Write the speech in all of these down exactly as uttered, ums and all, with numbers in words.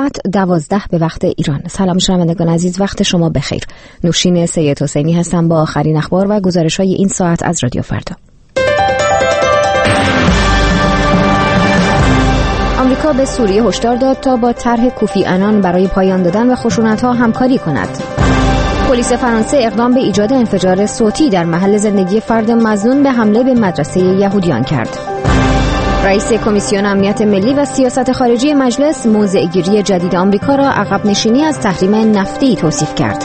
ساعت دوازده به وقت ایران. سلام شنوندگان عزیز، وقت شما بخیر. نوشین سید حسینی هستم با آخرین اخبار و گزارش‌های این ساعت از رادیو فردا. آمریکا به سوریه هشدار داد تا با طرح کوفی عنان برای پایان دادن به خشونت‌ها همکاری کند. پلیس فرانسه اقدام به ایجاد انفجار صوتی در محل زندگی فرد مظنون به حمله به مدرسه یهودیان کرد. رئیس کمیسیون امنیت ملی و سیاست خارجی مجلس موضع‌گیری جدید آمریکا را عقب نشینی از تحریم نفتی توصیف کرد.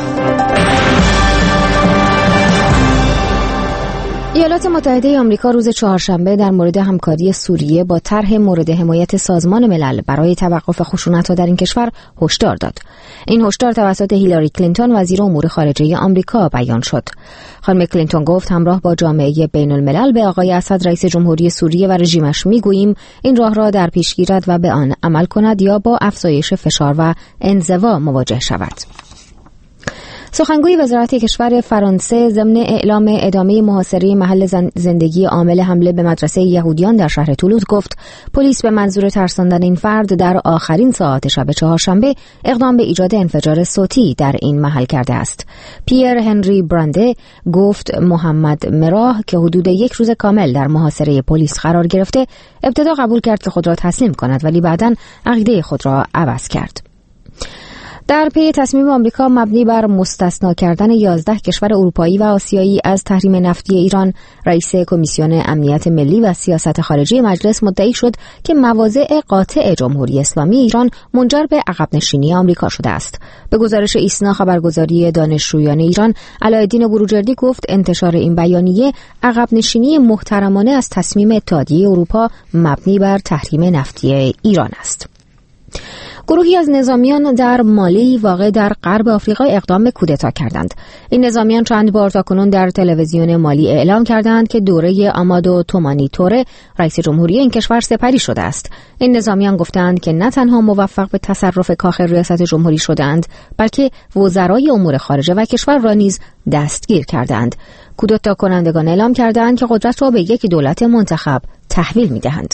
ایالات متحده آمریکا روز چهارشنبه در مورد همکاری سوریه با طرح مورد حمایت سازمان ملل برای توقف خشونت‌ها در این کشور هشدار داد. این هشدار توسط هیلاری کلینتون وزیر امور خارجه آمریکا بیان شد. خانم کلینتون گفت همراه با جامعه بین الملل به آقای اسد رئیس جمهوری سوریه و رژیمش میگوییم این راه را در پیش گیرد و به آن عمل کند یا با افزایش فشار و انزوا مواجه شود. سخنگوی وزارت کشور فرانسه ضمن اعلام ادامه محاصره محل زندگی عامل حمله به مدرسه یهودیان در شهر تولوز گفت پلیس به منظور ترساندن این فرد در آخرین ساعات شب چهارشنبه اقدام به ایجاد انفجار صوتی در این محل کرده است. پیر هنری برانده گفت محمد مراه که حدود یک روز کامل در محاصره پلیس قرار گرفته ابتدا قبول کرد که خود را تسلیم کند ولی بعداً عقیده خود را عوض کرد. در پی تصمیم آمریکا مبنی بر مستثنا کردن یازده کشور اروپایی و آسیایی از تحریم نفتی ایران، رئیس کمیسیون امنیت ملی و سیاست خارجی مجلس مدعی شد که مواضع قاطع جمهوری اسلامی ایران منجر به عقب نشینی آمریکا شده است. به گزارش ایسنا خبرگزاری دانشجویان ایران، علایالدین بروجردی گفت انتشار این بیانیه عقب نشینی محترمانه از تصمیم اتحادیه اروپا مبنی بر تحریم نفتی ایران است. گروهی از نظامیان در مالی واقع در غرب آفریقا اقدام به کودتا کردند. این نظامیان چند بار تاکنون در تلویزیون مالی اعلام کردند که دوره آمادو تومانی توره رئیس جمهوری این کشور سپری شده است. این نظامیان گفتند که نه تنها موفق به تصرف کاخ ریاست جمهوری شدند، بلکه وزرای امور خارجه و کشور را نیز دستگیر کردند. کودتا کنندگان اعلام کردند که قدرت را به یک دولت منتخب تحویل می‌دهند.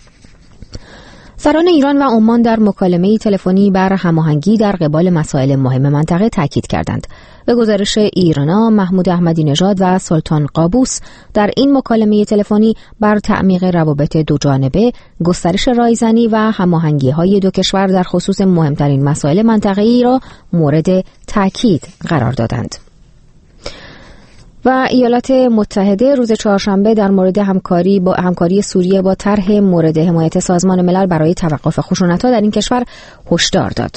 سران ایران و عمان در مکالمه تلفنی بر هماهنگی در قبال مسائل مهم منطقه تاکید کردند. به گزارش ایرنا، محمود احمدی نژاد و سلطان قابوس در این مکالمه تلفنی بر تعمیق روابط دو جانبه، گسترش رایزنی و هماهنگی‌های دو کشور در خصوص مهمترین مسائل منطقه‌ای را مورد تاکید قرار دادند. و ایالات متحده روز چهارشنبه در مورد همکاری با همکاری سوریه با طرح مورد حمایت سازمان ملل برای توقف خشونت‌ها در این کشور هشدار داد.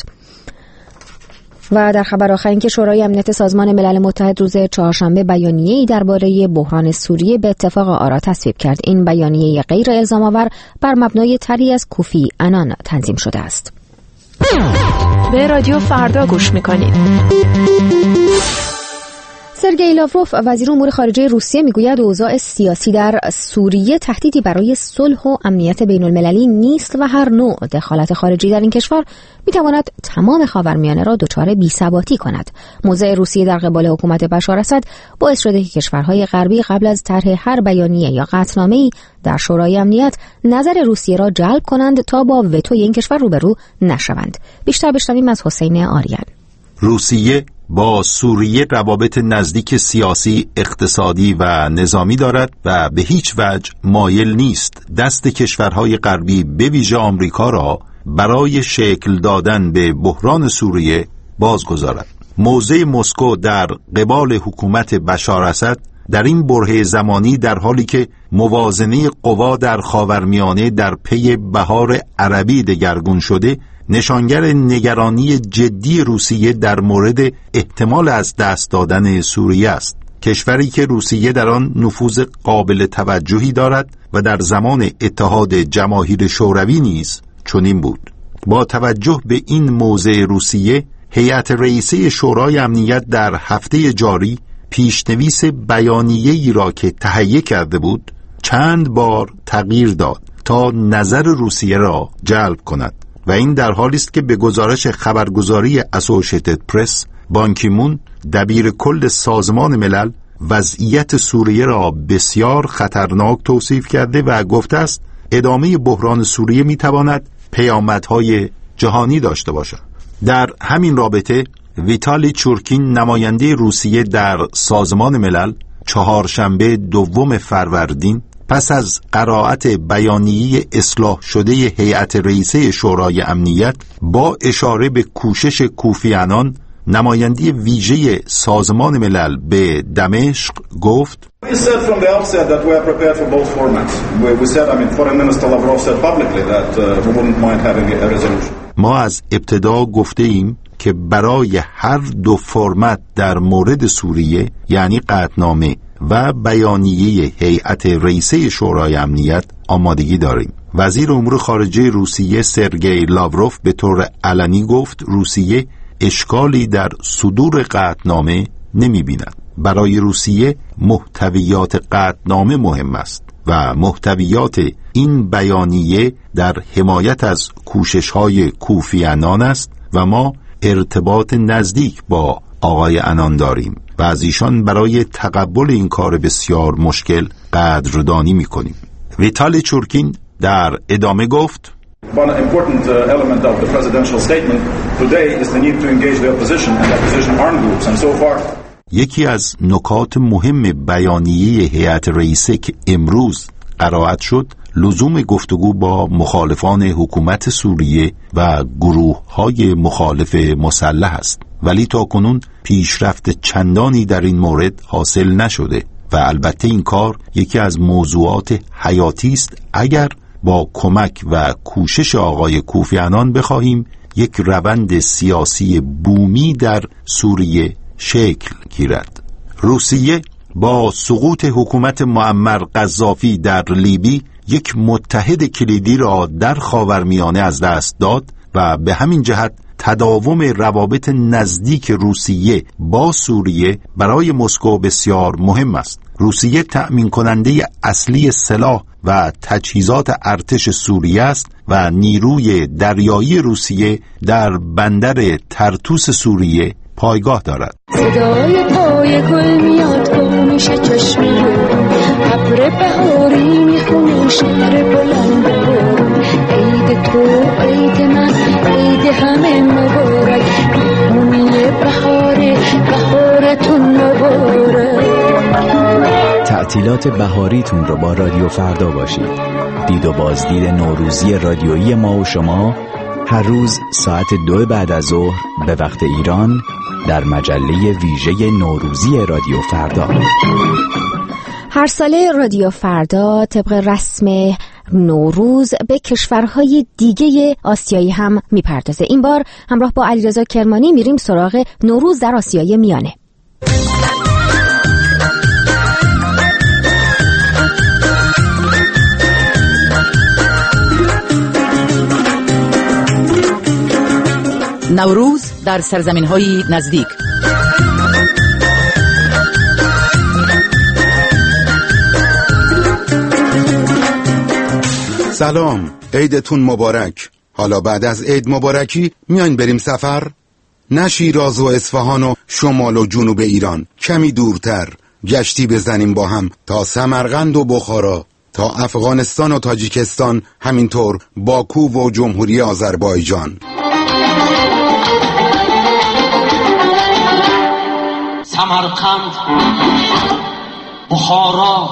و در خبر آخر اینکه شورای امنیت سازمان ملل متحد روز چهارشنبه بیانیه‌ای درباره بحران سوریه به اتفاق آرا تصویب کرد. این بیانیه غیر الزام‌آور بر مبنای طرحی از کوفی عنان تنظیم شده است. به رادیو فردا گوش می‌کنید. سرگئی لاوروف وزیر امور خارجه روسیه میگوید اوضاع سیاسی در سوریه تهدیدی برای صلح و امنیت بین المللی نیست و هر نوع دخالت خارجی در این کشور میتواند تمام خاورمیانه را دچار بی‌ثباتی کند. موضع روسیه در قبال حکومت بشار اسد باعث شده که کشورهای غربی قبل از طرح هر بیانیه یا قطعنامه‌ای در شورای امنیت نظر روسیه را جلب کنند تا با وتوی این کشور روبرو نشوند. بیشتر بشنویم از حسین آریان. روسیه با سوریه روابط نزدیک سیاسی، اقتصادی و نظامی دارد و به هیچ وجه مایل نیست دست کشورهای غربی به ویژه آمریکا را برای شکل دادن به بحران سوریه بازگذارد. موضع مسکو در قبال حکومت بشار اسد در این برهه زمانی در حالی که موازنه قوا در خاورمیانه در پی بهار عربی دگرگون شده، نشانگر نگرانی جدی روسیه در مورد احتمال از دست دادن سوریه است. کشوری که روسیه در آن نفوذ قابل توجهی دارد و در زمان اتحاد جماهیر شوروی نیز چنین بود. با توجه به این موضع روسیه، هیئت رئیسه شورای امنیت در هفته جاری پیشنویس بیانیه‌ای را که تهیه کرده بود چند بار تغییر داد تا نظر روسیه را جلب کند و این در حالی است که به گزارش خبرگزاری اسوشیتد پرس، بان کی مون دبیر کل سازمان ملل وضعیت سوریه را بسیار خطرناک توصیف کرده و گفته است ادامه بحران سوریه میتواند پیامدهای جهانی داشته باشد. در همین رابطه ویتالی چورکین نماینده روسیه در سازمان ملل چهارشنبه دوم فروردین پس از قرائت بیانیه اصلاح شده هیئت رئیسه شورای امنیت با اشاره به کوشش کوفیانان نماینده ویژه سازمان ملل به دمشق گفت ما از ابتدا گفته ایم که برای هر دو فرمت در مورد سوریه یعنی قطعنامه و بیانیه هیئت رئیسه شورای امنیت آمادگی داریم. وزیر امور خارجه روسیه سرگئی لاوروف به طور علنی گفت روسیه اشکالی در صدور قطعنامه نمی بیند. برای روسیه محتویات قطعنامه مهم است و محتویات این بیانیه در حمایت از کوشش‌های کوفی عنان است و ما ارتباط نزدیک با آقای عنان داریم و از ایشان برای تقبل این کار بسیار مشکل قدردانی می‌کنیم. ویتالی چورکین در ادامه گفت One important uh, element of the presidential statement today is the need to engage the opposition and opposition armed groups and so far. یکی از نکات مهم بیانیه هیئت رئیسه که امروز قرائت شد لزوم گفتگو با مخالفان حکومت سوریه و گروه‌های مخالف مسلح است، ولی تاکنون پیشرفت چندانی در این مورد حاصل نشده و البته این کار یکی از موضوعات حیاتی است اگر با کمک و کوشش آقای کوفی عنان بخواهیم یک روند سیاسی بومی در سوریه شکل گیرد. روسیه با سقوط حکومت معمر قذافی در لیبی یک متحد کلیدی را در خاورمیانه از دست داد و به همین جهت تداوم روابط نزدیک روسیه با سوریه برای مسکو بسیار مهم است. روسیه تأمین کننده اصلی سلاح و تجهیزات ارتش سوریه است و نیروی دریایی روسیه در بندر ترتوس سوریه پایگاه دارد. صدای پای گل میاد گم میشه چشم رو ابر بهاری میخونه شعر بلند رو عید تو عید من عید همه مبارک مهمونی بهاره بهارتون مبارک. تعطیلات بهاریتون رو با رادیو فردا باشید. دید و بازدید نوروزی رادیویی ما و شما هر روز ساعت دو بعد از ظهر به وقت ایران در مجله ویژه نوروزی رادیو فردا. هر ساله رادیو فردا طبق رسم نوروز به کشورهای دیگه آسیایی هم میپردازه. این بار همراه با علیرضا کرمانی میریم سراغ نوروز در آسیای میانه. نوروز در سرزمین‌های نزدیک. سلام، عیدتون مبارک. حالا بعد از عید مبارکی میاین بریم سفر؟ نه شیراز و اصفهان و شمال و جنوب ایران، کمی دورتر گشتی بزنیم با هم تا سمرقند و بخارا، تا افغانستان و تاجیکستان، همینطور باکو و جمهوری آذربایجان. سمرقند، بخارا،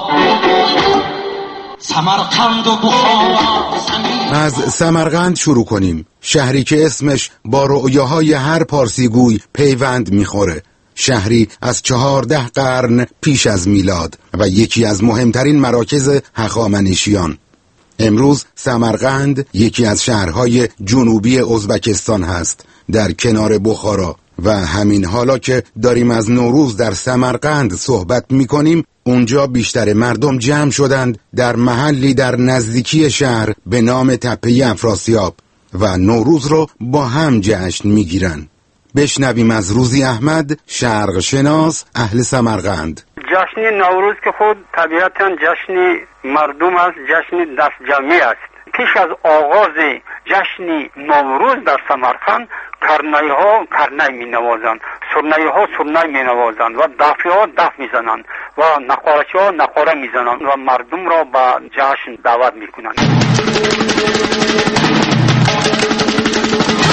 سمرقند و بخارا. از سمرقند شروع کنیم، شهری که اسمش با رؤیاهای هر پارسیگوی پیوند میخوره. شهری از چهارده قرن پیش از میلاد و یکی از مهمترین مراکز هخامنشیان. امروز سمرقند یکی از شهرهای جنوبی ازبکستان هست، در کنار بخارا. و همین حالا که داریم از نوروز در سمرقند صحبت میکنیم، اونجا بیشتر مردم جمع شدند در محلی در نزدیکی شهر به نام تپه افراسیاب و نوروز رو با هم جشن میگیرن. بشنویم از روزی احمد، شرق شناس اهل سمرقند. جشن نوروز که خود طبیعتاً جشن مردم است، جشن دست جمعی است. پیش از آغاز جشن نوروز در سمرقند کرنای ها کرنای می نوازند، سرنای ها سرنای می نوازند و دفی ها دف می زنند و نقارچی ها نقاره می زنند و مردم را به جشن دعوت می کنند.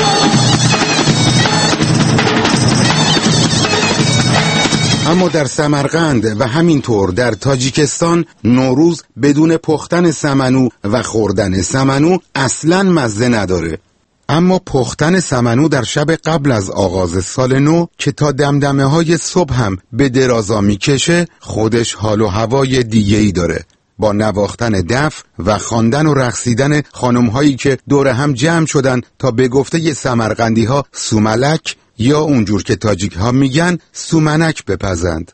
اما در سمرقند و همینطور در تاجیکستان نوروز بدون پختن سمنو و خوردن سمنو اصلاً مزه نداره. اما پختن سمنو در شب قبل از آغاز سال نو که تا دمدمه های صبح هم به درازا میکشه خودش حال و هوای دیگه‌ای داره، با نواختن دف و خواندن و رقصیدن خانم هایی که دور هم جمع شدن تا به گفته ی سمرقندی ها سوملک یا اونجور که تاجیک ها میگن سومنک بپزند.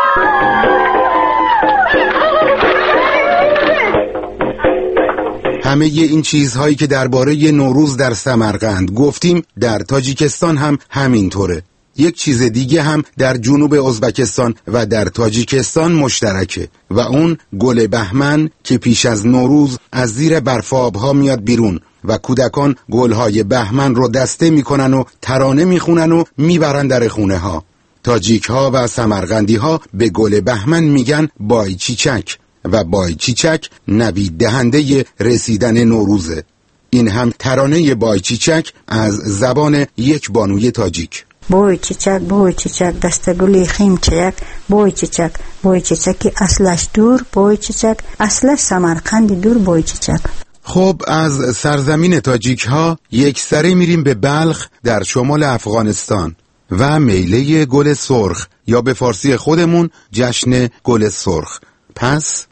همه این چیزهایی که درباره نوروز در سمرقند گفتیم در تاجیکستان هم همینطوره. یک چیز دیگه هم در جنوب ازبکستان و در تاجیکستان مشترکه و اون گل بهمن که پیش از نوروز از زیر برفابها میاد بیرون و کودکان گلهای بهمن رو دسته میکنن و ترانه میخونن و میبرن در خونه ها. تاجیک ها و سمرقندی ها به گل بهمن میگن بای چیچک و بای چیچک نوید دهنده رسیدن نوروزه. این هم ترانه بای چیچک از زبان یک بانوی تاجیک. بوی چیچک بوی چیچک دستگلی خیم چیک بوی چیچک بوی چیچکی اصلش دور بوی چیچک اصلش سمرقند دور بوی چیچک. خب از سرزمین تاجیک ها یک سری میریم به بلخ در شمال افغانستان و میله گل سرخ یا به فارسی خودمون جشن گل سرخ. پس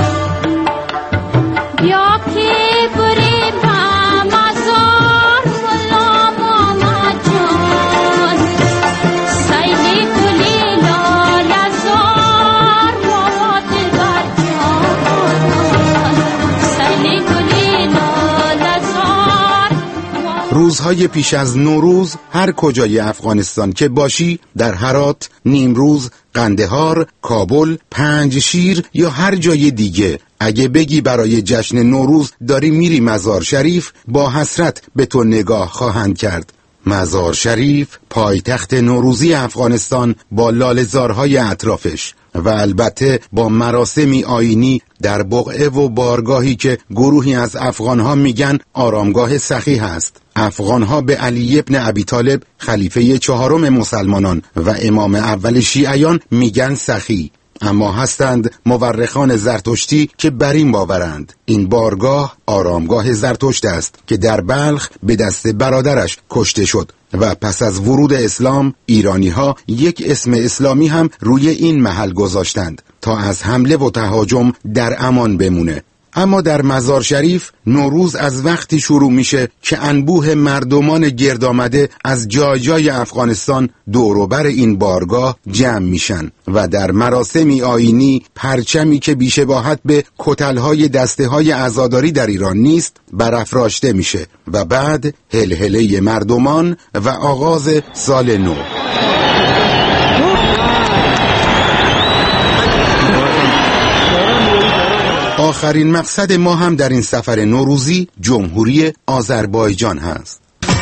یا کی بری روزهای پیش از نوروز هر کجای افغانستان که باشی در هرات، نیمروز، قندهار، کابل، پنجشیر یا هر جای دیگه اگه بگی برای جشن نوروز داری میری مزار شریف با حسرت به تو نگاه خواهند کرد. مزار شریف پایتخت نوروزی افغانستان با لاله‌زارهای اطرافش و البته با مراسمی آیینی در بقعه و بارگاهی که گروهی از افغانها میگن آرامگاه سخی هست. افغانها به علی ابن ابی طالب خلیفه چهارم مسلمانان و امام اول شیعیان میگن سخی، اما هستند مورخان زرتشتی که بر این باورند این بارگاه آرامگاه زرتشت است که در بلخ به دست برادرش کشته شد و پس از ورود اسلام ایرانی ها یک اسم اسلامی هم روی این محل گذاشتند تا از حمله و تهاجم در امان بمونه. اما در مزار شریف نوروز از وقتی شروع میشه که انبوه مردمان گرد آمده از جای جای افغانستان دوروبر این بارگاه جمع میشن و در مراسمی آیینی پرچمی که بیشباهت به کتلهای دسته های عزاداری در ایران نیست برافراشته میشه و بعد هلهله مردمان و آغاز سال نو. آخرین مقصد ما هم در این سفر نوروزی جمهوری آذربایجان هست.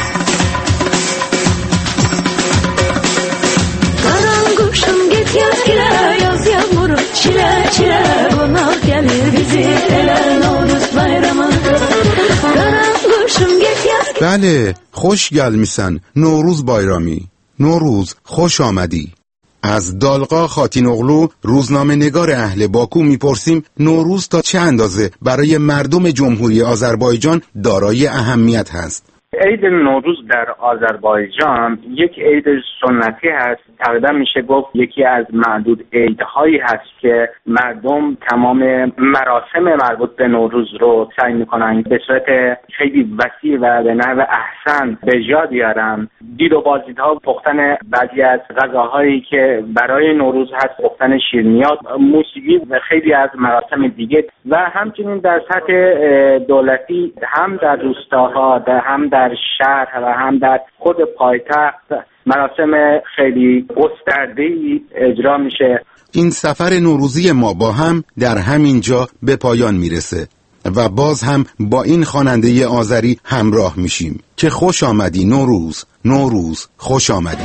بله، خوش گل میسن. نوروز بایرامی، نوروز خوش آمدی. از دالقا خاتین اغلو روزنامه نگار اهل باکو میپرسیم نوروز تا چه اندازه برای مردم جمهوری آذربایجان دارای اهمیت هست؟ عید نوروز در آذربایجان یک عید سنتی هست. تقریبا میشه گفت یکی از معدود عیدهایی هست که مردم تمام مراسم مربوط به نوروز رو سعی میکنن به صورت خیلی وسیع و به نحو احسن به جا بیارن. دید و بازدیدها، پختن بعضی از غذاهایی که برای نوروز هست، پختن شیرینیات، موسیقی و خیلی از مراسم دیگه و همچنین در سطح دولتی هم در روستاها هم در در شهر و هم در خود پایتخت مراسم خیلی گسترده‌ای اجرا میشه. این سفر نوروزی ما با هم در همین جا به پایان میرسه و باز هم با این خواننده آذری همراه میشیم که خوش آمدی نوروز، نوروز خوش آمدی.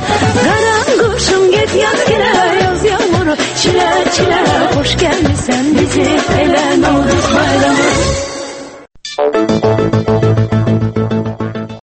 خوش